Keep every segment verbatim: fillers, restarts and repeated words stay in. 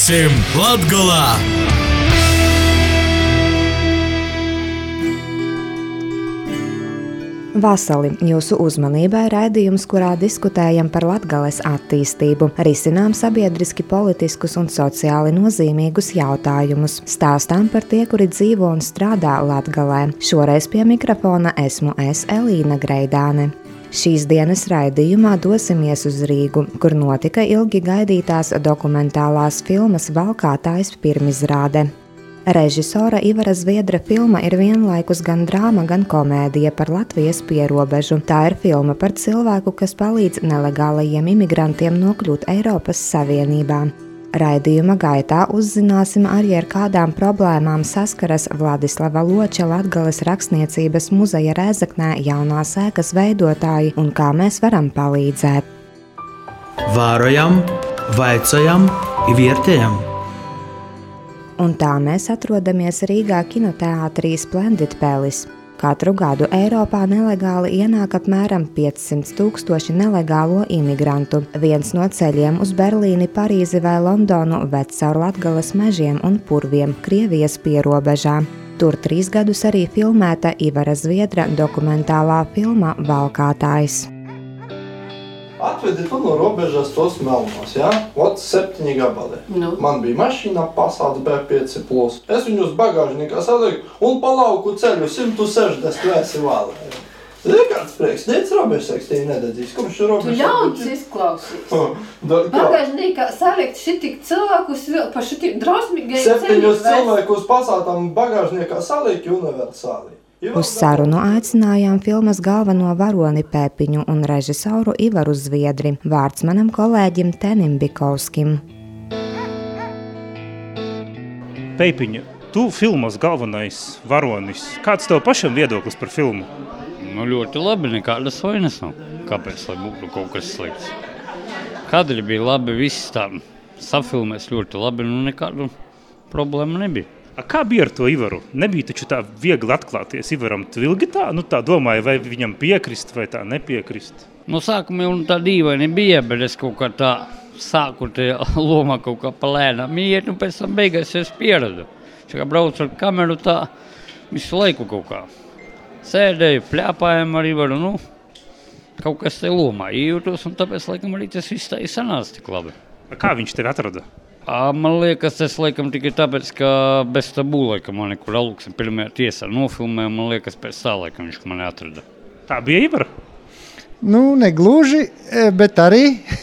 Brauksim Latgolā! Vasali, jūsu uzmanībai raidījums, kurā diskutējam par Latgales attīstību, risinām sabiedriski politiskus un sociāli nozīmīgus jautājumus. Stāstām par tie, kuri dzīvo un strādā Latgalē. Šoreiz pie mikrofona esmu es, Elīna Greidāne. Šīs dienas raidījumā dosimies uz Rīgu, kur notika ilgi gaidītās dokumentālās filmas Valkātājs pirmizrāde. Režisora Ivara Zviedra filma ir vienlaikus gan drāma, gan komēdija par Latvijas pierobežu. Tā ir filma par cilvēku, kas palīdz nelegālajiem imigrantiem nokļūt Eiropas Savienībā. Raidījuma gaitā uzzināsim arī, ar kādām problēmām saskaras Vladislava Loča Latgales rakstniecības muzeja Rēzeknē jaunās ēkas veidotāji un kā mēs varam palīdzēt. Vārojam, vaicājam, vērtējam. Un tā mēs atrodamies Rīgā kinoteātrī Splendid Palace. Katru gadu Eiropā nelegāli ienāk apmēram piecsimt tūkstoši nelegālo imigrantu. Viens no ceļiem uz Berlīni, Parīzi vai Londonu ved caur Latgales mežiem un purviem Krievijas pierobežā. Tur trīs gadus arī filmēta Ivara Zviedra dokumentālā filma Valkātājs. Atvedi tu no robežas tos melnos, jā? Ot septiņi gabali. Nu. Man bija mašīna Passats B pieci plus. Es viņu uz bagāžnikā saliku un pa lauku ceļu simt sešdesmit vēsi valē. Zini, kāds prieks, nec robežseks tie nedadzīs. Kurš robežseks? Tu jauns izklausīs. Bagāžnikā salikt šitik cilvēkus vēl pa šitik drausmīgai ceļu. Septiņus cilvēkus Passatam bagāžnikā saliki universāli. Uz sarunu aicinājām filmas galveno varoni Pēpiņu un režisoru Ivaru Zviedri. Vārds manam kolēģim Tenim Bikovskim. Pēpiņa, tu filmas galvenais varonis. Kāds tev pašam viedoklis par filmu? Nu, ļoti labi, nekādas vainas nav. Kāpēc, lai būtu kaut kas slikts? Kadri bija labi, viss tā safilmēs ļoti labi, nu nekādu problēmu nebija. A, kā bija ar to Ivaru? Nebija taču tā viegli atklāties Ivaram Tvilgi tā? Nu tā domāju, vai viņam piekrist vai tā nepiekrist? Nu sākumā un tā dīvaini bija, bet es kaut kā tā sāku te lomā kaut kā pa lēnām iet, un pēc tam beigās es pieradu. Šā kā braucu ar kameru tā visu laiku kaut kā. Sēdēju, pļāpājam ar Ivaru, nu kaut kas te lomā ījūtos, un tāpēc laikam arī tas viss tā ir sanāca tik labi. A, kā viņš tevi atrada? Man liekas, tas laikam tikai tāpēc, ka bez tabū laikam man nekur Aluksim pirmajā tiesā nofilmēja, man liekas, pēc tā laikam viņš mani atrada. Tā bija Ivara? Nu, negluži, bet arī.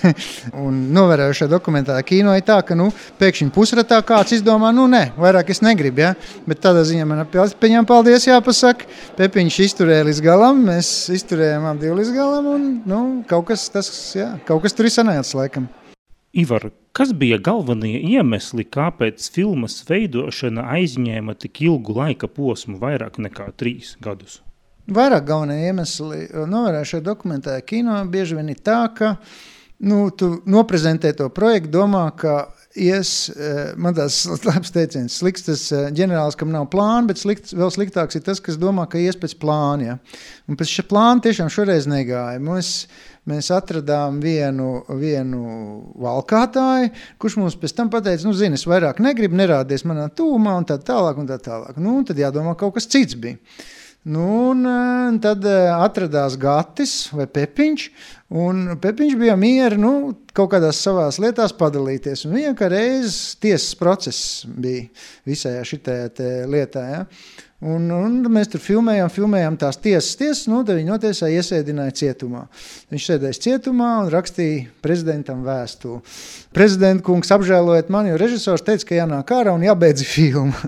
Un novērējušā dokumentālā kino ir tā, ka nu, pēkšņi pusratā kāds izdomā, nu ne, vairāk es negribu, ja? Bet tādā ziņā man Pēpiņam paldies jāpasaka. Pēpiņš izturēja līdz galam, mēs izturējām ap divu līdz galam un nu, kaut kas, tas, jā, kaut kas tur ir sanācis laikam. Ivar, kas bija galvenie iemesli, kāpēc filmas veidošana aizņēma tik ilgu laika posmu, vairāk nekā trīs gadus? Vairāk galvenie iemesli novērējušajā dokumentālajā kino bieži vien ir tā, ka nu, tu noprezentē to projektu, domā, ka ies, man tās labs teiciens, slikts tas ģenerālis, kam nav plāna, bet slikts, vēl sliktāks ir tas, kas domā, ka ies pēc plāna. Ja? Un pēc šā plāna tiešām šoreiz negāja. Mēs, mēs atradām vienu, vienu valkātāju, kurš mums pēc tam pateica, nu zini, es vairāk negribu, nerādies manā tūmā un tā tālāk un tā tālāk. Nu, tad jādomā, kaut kas cits bija. Nu, un tad atradās Gatis vai Pepiņš, un Pepiņš bija miera, nu, kaut kādās savās lietās padalīties, un viņam kā reiz tiesas process bija visajā šitajā te lietā, ja. Un, un mēs tur filmējām, filmējām tās tiesas, tiesas, nu, tad viņi notiesā iesēdināja cietumā. Viņš sēdēs cietumā un rakstīja prezidentam vēstuli. Prezidenta kungs apžēlojiet mani, jo režisors teica, ka jānāk ārā un jābeidz filma.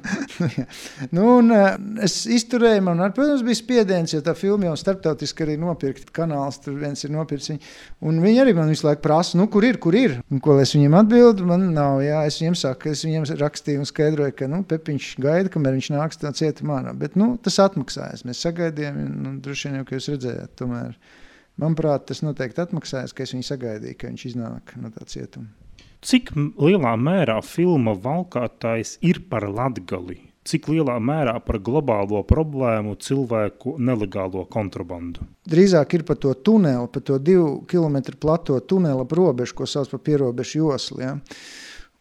Nu, un es izturēju, man, protams, bija spiediens, jo tā filma jau starptautiski arī nopirkt kanāls, tur viens ir nopirts viņu. Un viņi arī man visu laiku prasa, nu, kur ir, kur ir? Un ko es viņiem atbildu? Man nav, jā, es viņiem saku, es viņiem rakstīju un skaidroju, ka, nu, Pepiņš gaida, kamēr viņš nāks tā cietumā. Bet, nu, tas atmaksājas. Mēs sagaidījām, un droši vien jau, ka jūs redzējāt, tomēr, manuprāt, tas noteikti atmaksājas, ka es viņu sagaidīju, ka viņš iznāk no tā cietuma. Cik lielā mērā filma Valkātājs ir par Latgali? Cik lielā mērā par globālo problēmu cilvēku nelegālo kontrabandu? Drīzāk ir par to tuneli, par to divu kilometru plato tuneli ap robežu, ko sauc par pierobežu joslu, ja?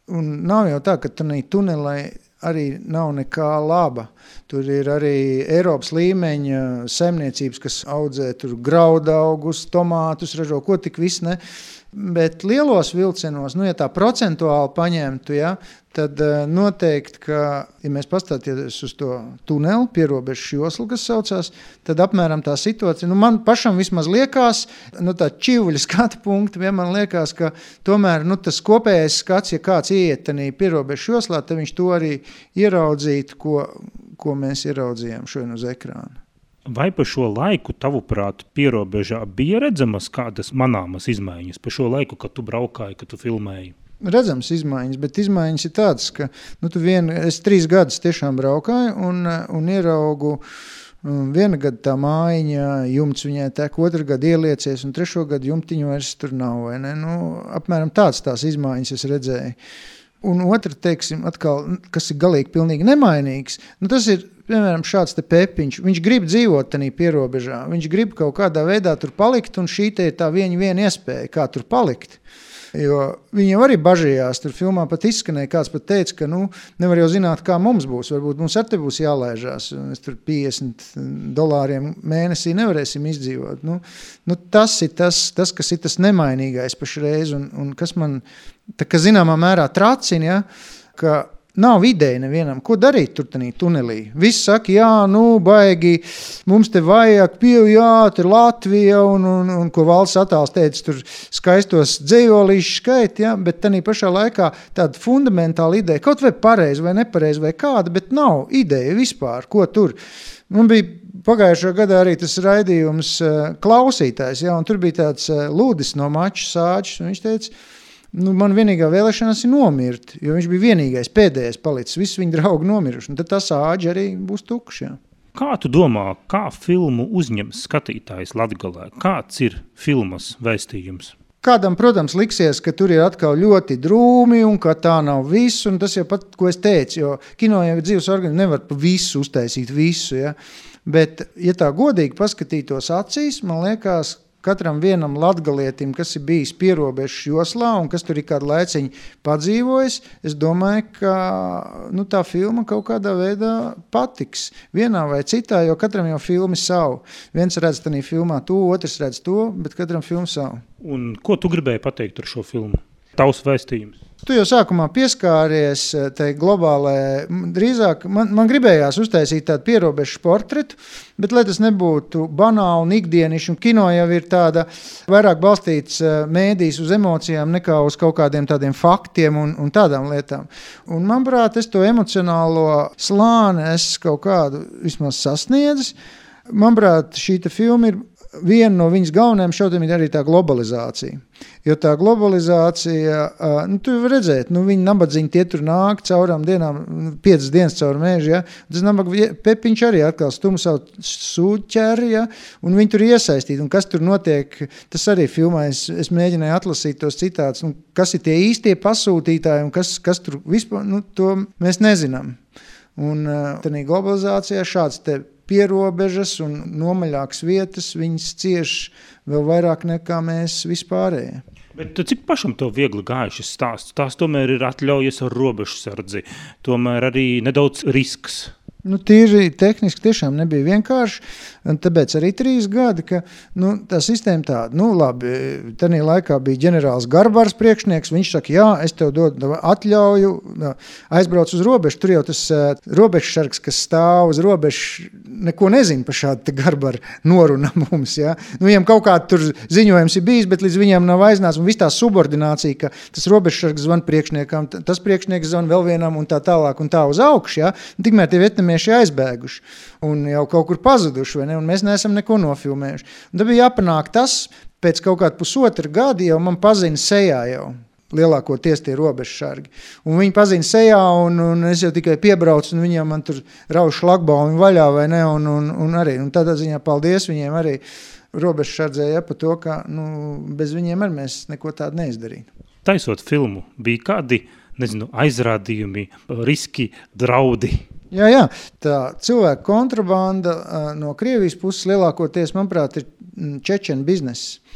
un nav jau tā, ka tunelī arī nav nekā laba. Tur ir arī Eiropas līmeņa saimniecības, kas audzē tur graudaugus, tomātus, ražo, ko tik viss ne. Bet lielos vilcienos, nu, ja tā procentuāli paņemtu, ja, tad noteikti, ka, ja mēs pastāties uz to tuneli, pierobežu joslu, kas saucās, tad apmēram tā situācija, nu, man pašam vismaz liekas, nu, tā čivļa skata punkti, ja man liekas, ka tomēr, nu, tas kopējais skats, ja kāds ieiet tanī pierobežu joslā, tad viņš to arī ieraudzītu, ko, ko mēs ieraudzījām šodien uz ekrāna. Vai pa šo laiku, tavuprāt, pierobežā bija redzamas kādas manāmas izmaiņas? Pa šo laiku, kad tu braukāji, kad tu filmēji? Redzams izmaiņas, bet izmaiņas ir tādas, ka nu, tu vien, es trīs gadus tiešām braukāju un, un ieraugu um, viena gada tā mājiņa, jumts viņai tek, otru gadu ieliecies un trešo gadu jumtiņu vairs tur nav. Vai ne? Nu, apmēram tāds tās izmaiņas es redzēju. Un otra, teiksim, atkal, kas ir galīgi pilnīgi nemainīgs, nu tas ir, piemēram, šāds te Pepiņš, viņš grib dzīvot tanī pierobežā, viņš grib kaut kādā veidā tur palikt, un šī te ir tā viņa viena iespēja, kā tur palikt. Jo viņi jau arī bažījās, tur filmā pat izskanēja, kāds pat teica, ka, nu, nevar jau zināt, kā mums būs, varbūt mums ar te būs jālaižās, mēs tur piecdesmit dolāriem mēnesī nevarēsim izdzīvot. Nu, nu tas ir tas, tas, kas ir tas nemainīgais pašreiz, un, un kas man, tā kā zināmā mērā tracina, ja, ka nav ideja nevienam, ko darīt tur tanī tunelī. Visi saka, jā, nu, baigi, mums te vajag pievu, jā, tur Latvija, un, un, un ko valsts attāls teica, tur skaistos dzējolīšu skait, ja, bet tanī pašā laikā tāda fundamentāla ideja, kaut vai pareizi vai nepareizi vai kāda, bet nav ideja vispār, ko tur. Man bija pagājušā gadā arī tas raidījums klausītājs, ja, un tur bija tāds Lūdis no Mača Sāģis, un viņš teica, nu, man vienīgā vēlēšanās ir nomirt, jo viņš bija vienīgais, pēdējais palicis, visi viņa draugi nomiruši, un tad tas āģi arī būs tukši. Jā. Kā tu domā, kā filmu uzņems skatītājs Latgalē? Kāds ir filmas vēstījums? Kādam, protams, liksies, ka tur ir atkal ļoti drūmi un ka tā nav visu, un tas jau pat, ko es teicu, jo kino jau ir dzīves organizācija, nevar pa visu uztaisīt visu, ja? Bet, ja tā godīgi paskatītos acīs, man liekas, katram vienam latgalietim, kas ir bijis pierobežu joslā un kas tur ir kādu laiciņu padzīvojis, es domāju, ka nu, tā filma kaut kādā veidā patiks vienā vai citā, jo katram jau filmi savu. Viens redz tanī filmā to, otrs redz to, bet katram filmu savu. Un ko tu gribēji pateikt ar šo filmu? Tavs vēstījums? Tu jau sākumā pieskāries tai globālai, drīzāk man, man gribējās uztaisīt tādu pierobežu portretu, bet lai tas nebūtu banāli un ikdieniši, un kino jau ir tāda vairāk balstīts mēdīs uz emocijām nekā uz kaut kādiem tādiem faktiem un, un tādām lietām. Un manuprāt, es to emocionālo slāni es kaut kādu vismaz sasniedzis. Manuprāt, šī filma ir viena no viņas galvenajām šautiem ir arī tā globalizācija. Jo tā globalizācija, nu, tu var redzēt, nu, viņi nabadzīņi tie tur nāk caurām dienām, piecas dienas caur mēžu, ja. Tas nabaga Pepiņš arī atkal stum savu sūķeri, ja, un viņi tur iesaistīt, un kas tur notiek, tas arī filmā, es, es mēģināju atlasīt tos citātus, un kas ir tie īstie pasūtītāji, un kas, kas tur vispār, nu, to mēs nezinām. Un tādā globalizācijā šāds te pierobežas un nomaļākas vietas, viņas cieš vēl vairāk nekā mēs vispārējie. Bet cik pašam to viegli gājušas stāsts? Tās tomēr ir atļaujas ar robežsardzi, tomēr arī nedaudz risks. Nu, tīri tehniski tiešām nebija vienkārši, un tāpēc arī trīs gadi, ka nu, tā sistēma tāda, nu labi, tanī laikā bija ģenerālis Garbars priekšnieks, viņš saka, jā, es tev dodu atļauju, aizbrauc uz robežu, tur jau tas uh, robežsargs, kas stāv uz robežu, neko nezina par šādu Garbaru noruna mums, jā. Nu, viņam kaut kāds tur ziņojums ir bijis, bet līdz viņam nav aiznāc, un viss tā subordinācija, ka tas robežsargs zvan priekšniekam, tas priekšnieks zvan vēl vienam un tā tālāk un tā uz augšu, jā. Un tikmēr tie vietnamieši aizbēguši un jau kaut kur pazuduši, vai ne, un mēs neesam neko nofilmējuši. Un tad bija jāpanāk tas, pēc kaut kāda pusotra gadi jau man pazina sejā jau lielākoties tie robežsargi. Un viņi pazina sejā, un, un es jau tikai piebraucu, un viņiem man tur rauž šlagbaumi vaļā, vai ne, un, un, un arī, un tādā ziņā paldies viņiem arī robežsardzēja par to, ka, nu, bez viņiem arī mēs neko tādu neizdarītu. Taisot filmu, bija kādi, nezinu, aizrādījumi, riski, draudi? Jā, jā, tā cilvēku kontrabanda no Krievijas puses lielākoties, manuprāt, ir čečenu bizness.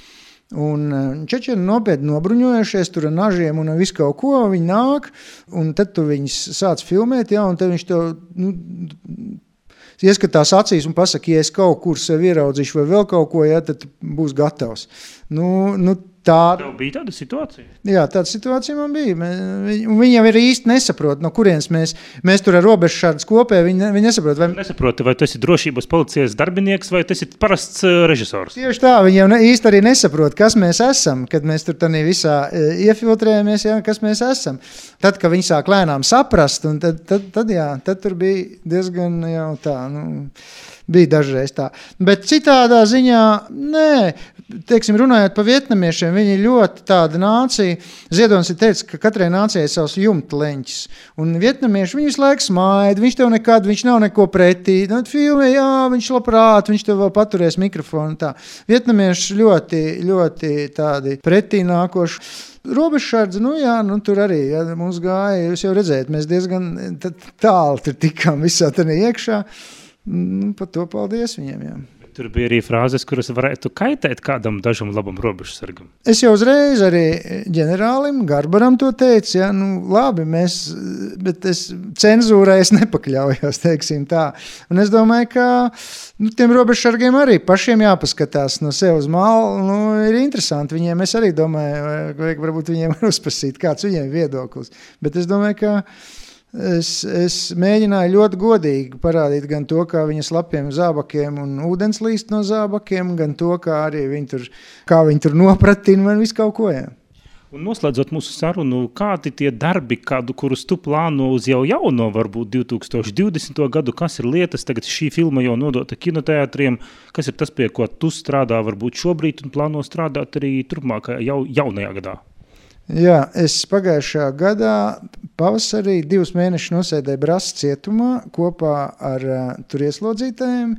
Un čečeni nopietni nobruņojušies tur ar nažiem un visu kaut ko, viņi nāk, un tad tu viņus sāc filmēt, jā, un tad viņš to, nu, ieskatās acīs un pasaka, ja es kaut kur sevi ieraudzīšu vai vēl kaut ko, jā, tad būs gatavs. Nu, nu, Tā, Tev bija tāda situācija? Jā, tāda situācija man bija. Un viņi jau ir īsti nesaprot, no kurienes mēs, mēs tur ar robežu šādas kopē, viņi, viņi nesaprot. Vai... Nesaproti, vai tu esi drošības policijas darbinieks, vai tu esi parasts uh, režisors? Tieši tā, viņi jau ne, īsti arī nesaprot, kas mēs esam, kad mēs tur tādā visā e, iefiltrējamies, jā, kas mēs esam. Tad, kad viņi sāk lēnām saprast, un tad, tad, tad, jā, tad tur bija diezgan jau tā, nu... Bija dažreiz tā. Bet citādā ziņā, nē, teiksim, runājot par vietnamiešiem, viņi ļoti tāda nācija. Ziedonis ir teicis, ka katrai nācijai ir savs jumta leņķis. Un vietnamieši, viņi visu laiku smaida, viņš tev nekad, viņš nav neko pretī. Nu, filmē, jā, viņš labprāt, viņš tev vēl paturēs mikrofonu. Tā. Vietnamieši ļoti, ļoti tādi pretī nākoši. Robežsardze, nu jā, nu tur arī, ja, mums gāja, jūs jau redzējat, mēs diezgan tālu tur tikām visā tādā iekšā. Nu, par to paldies viņiem, jā. Tur bija arī frāzes, kuras varētu kaitēt kādam dažam labam robežsargam. Es jau uzreiz arī ģenerālim Garbaram to teicu, jā, nu labi, mēs, bet es cenzūrai es nepakļaujos, teiksim tā. Un es domāju, ka nu, tiem robežsargiem arī pašiem jāpaskatās no sev uz malu, nu, ir interesanti viņiem, es arī domāju, vai varbūt viņiem var uzprasīt, kāds viņiem viedoklis. Bet es domāju, ka Es, es mēģināju ļoti godīgi parādīt gan to, kā viņa slapiem zābakiem un ūdens līst no zābakiem, gan to, kā arī viņi tur, kā viņi tur nopratina man visu kaut ko, jā. Un noslēdzot mūsu sarunu, kādi tie darbi, kādu, kurus tu plāno uz jau jauno, varbūt divi tūkstoši divdesmito gadu, kas ir lietas, tagad šī filma jau nodota kinoteātriem, kas ir tas, pie ko tu strādā varbūt šobrīd un plāno strādāt arī turpmākajā jau, jaunajā gadā? Jā, es pagājušā gadā pavasarī divus mēnešus nosēdēju Brasas cietumā kopā ar uh, tur ieslodzītājiem,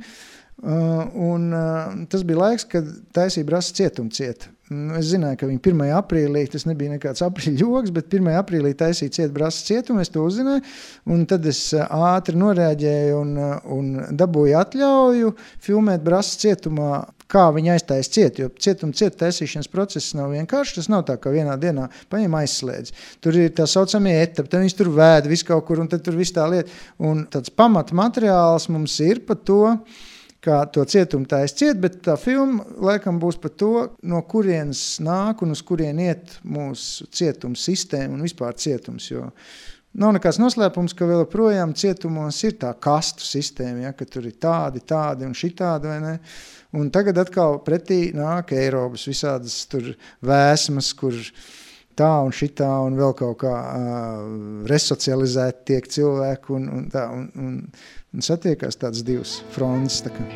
uh, un uh, tas bija laiks, kad taisīja Brasas cietumu cieta. Es zināju, ka viņi pirmajā aprīlī, tas nebija nekāds aprīļa joks, bet pirmajā aprīlī taisīja ciet Brasas cietumu, es to uzzināju, un tad es ātri noreaģēju un, un dabūju atļauju filmēt Brasas cietumā, kā viņi aiztais ciet, jo cietuma cieta taisīšanas process nav vienkārši, tas nav tā, ka vienā dienā paņem aizslēdz. Tur ir tā saucamie etapi, tad viņš tur vēd visu kaut kur, un tad tur viss tā lieta. Un tāds pamata materiāls mums ir par to, kā to cietumu taisa ciet, bet tā filma laikam būs par to, no kurienes nāk un uz kurien iet mūsu cietuma sistēma un vispār cietums, jo nav nekāds noslēpums, ka vēl projām cietumos ir tā kastu sistēma, ja, ka tur ir tādi, tādi un šitādi, vai ne? Un tagad atkal pretī nāk Eiropas visādas tur vēsmas, kur tā un šitā un vēl kaut kā uh, resocializēt tiek cilvēku un, un tā, un, un, un satiekās tāds divas frontes. Tā kā.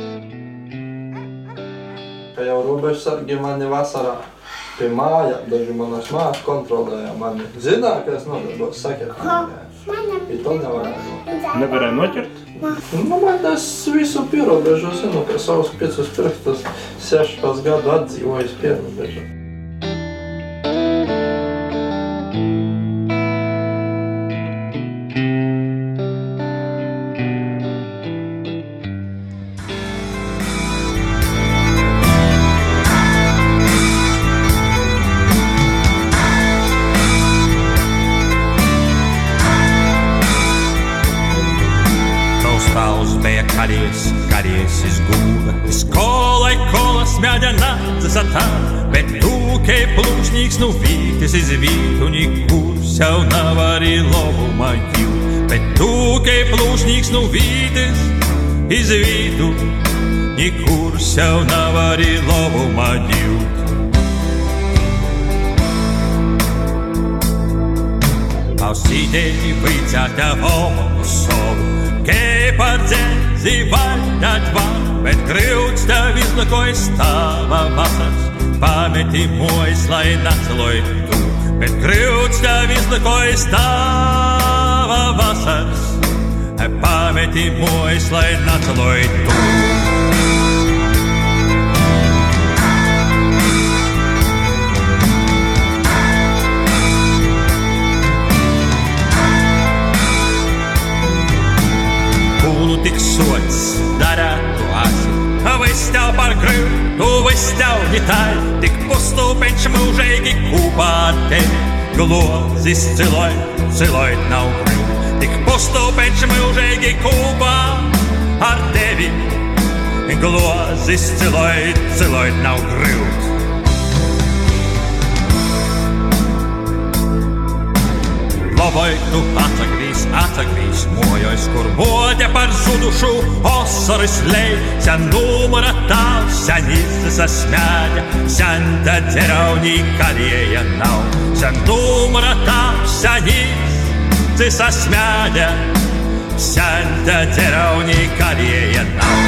Ka jau robežsargi mani vasarā pie mājām, daži manas mājas kontrolēja mani. Zināja, ka es nodarbos sekretāriem. I to nevarēja. Nevarēja noķert? Nu, man es visu pierobežu zinu, ka savus piecus pirkstus sešpas gadu atdzīvojis pierobežu. Karies izgūda, skolai kolas mēģina zasatā, bet tu, kei plūšņīgs, nu vītis izvītu, nikurs jau nav arī lobuma jūt. Bet tu, kei plūšņīgs, nu vītis izvītu, nikurs jau nav arī lobuma jūt. Pausīdēļi vīcātā vomu sovu, kei par dzēzi vaļņāt var, bet kryuts tev izlakojas tava vasars, pameti mojas, lai naceloj tu. Bet kryuts tev izlakojas tava vasars, pameti mojas, lai naceloj tu. Tik sots darētu asi, viss tev par kryvu, tu viss ļauni tai, tik postūpeņš mūžīgi kūpā ar tevi. Glozis cilojt, cilojt nav grūti, tik postūpeņš mūžīgi kūpā ar tevi. Glozis cilojt, cilojt nav grūti. Laboj tu atsagrīs, atsagrīs, mojojs, kur bodja par zudušu osaris lej. Sen numara tav, sen izsa smēļa, sen ta dzeraunī karieja nav. Sen numara tav, sen izsa smēļa, sen ta dzeraunī karieja nav.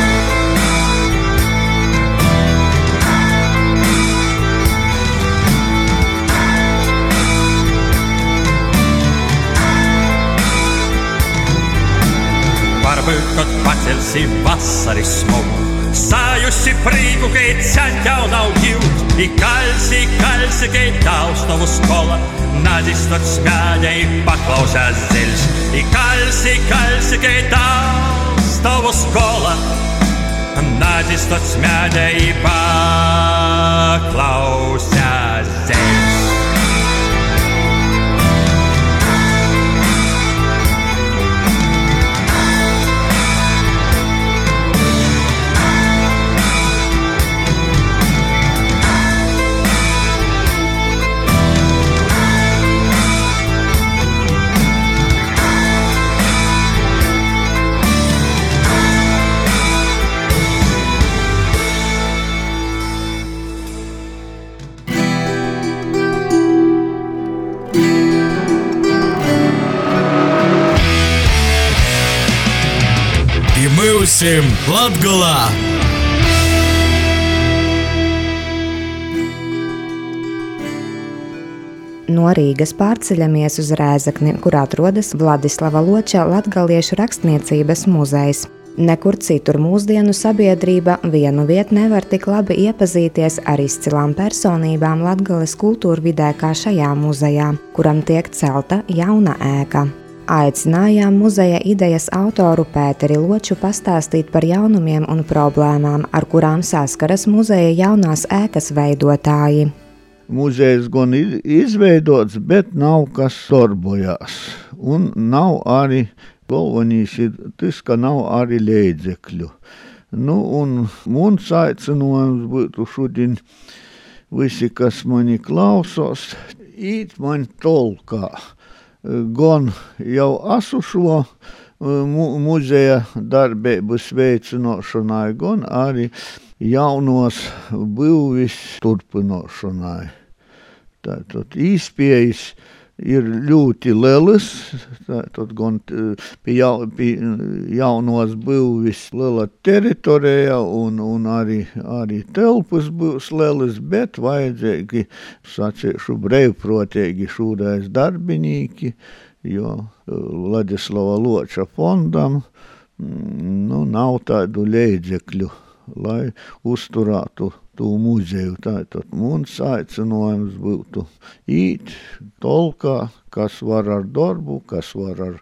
Varbūt, kad pacelsi vasaris smogu, sajusi prīgu, kai sen tev nav jūt. I kalsi, kalsi, kai taustovu skola, nazistot smēļa i paklausās zeļs. I kalsi, kalsi, kai taustovu skola, nazistot smēļa i paklausās zeļs. Būsim Latgolā! No Rīgas pārceļamies uz Rēzekni, kur atrodas Vladislava Loča latgaliešu rakstniecības muzejs. Nekur citur mūsdienu sabiedrība vienu vietu nevar tik labi iepazīties ar izcilām personībām Latgales kultūrvidē kā šajā muzejā, kuram tiek celta jauna ēka. Aicinājām muzeja idejas autoru Pēteri Loču pastāstīt par jaunumiem un problēmām, ar kurām saskaras muzeja jaunās ēkas veidotāji. Muzejs gan ir izveidots, bet nav kas darbojās. Un nav arī, galvenīs ir tas, ka nav arī līdzekļu. Nu, un mums aicinājums būtu šodien visi, kas mani klausos, īt mani tolkā. Gan jau esušo mu- muzeja darbības veicināšanai, gan arī jaunos būvis turpināšanai. Tātad īspējas ir ļoti lielas, tātad gan pie, jau, pie jaunos būvis liela teritorija un, un arī, arī telpas būs lielas, bet vajadzīgi, sacīšu, brīvprātīgi šūreiz darbinīki, jo Vladislava Loča fondam nu, nav tādu līdzekļu, lai uzturētu to muzeju. Tātad mums aicinājums būtu īt tolkā, kas var ar darbu, kas var ar,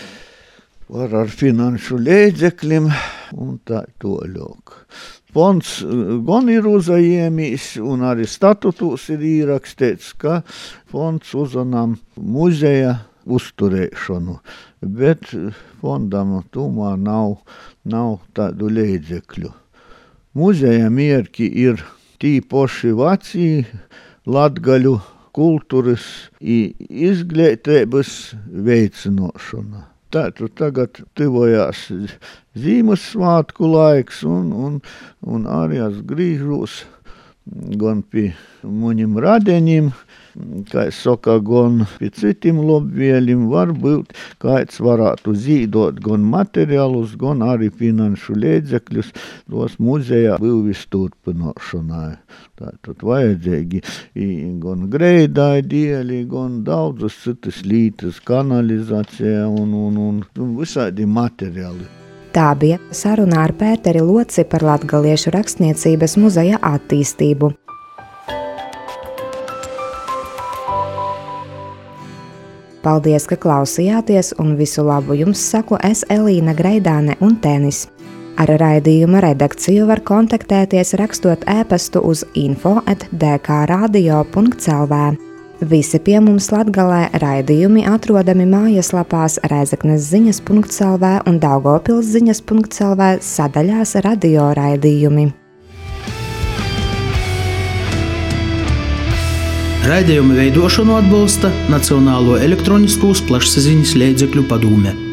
var ar finanšu līdzekļiem un tā toļok. Fonds gan ir uzajēmīs un arī statutūs ir īrakstīts, ka fonds uzanām muzeja uzturēšanu, bet fondam tomēr nav, nav tādu līdzekļu. Muzeja mierki ir tī poši vecī latgaļu kultūras i izglītības veicināšana. Tātad tagad tuvojās Zīmessvētku laiks un, un, un arī es grīžos gan pie muņim radeņim, kā es saka, gan pie citiem lobvieļiem, varbūt kāds varētu zīdot gan materiālus, gan arī finanšu līdzekļus tos muzejā būvis turpināšanai. Tātad vajadzīgi gan greidai dieļi, gan daudzas citas lītas, kanalizācija un, un, un, un visādi materiāli. Tā bija saruna ar Pēteri Loci par latgaliešu rakstniecības muzeja attīstību. Paldies, ka klausījāties, un visu labu jums saku es Elīna Greidāne un Tenis. Ar raidījuma redakciju var kontaktēties rakstot ēpastu uz info at d k radio punkt l v. Visi pie mums Latgalē raidījumi atrodami mājaslapās rēzeknes ziņas punkt l v un Daugavpils ziņas punkt l v sadaļās radio raidījumi. Raidījuma veidošanu atbalsta Nacionālo elektroniskos plašsaziņas līdzekļu padome.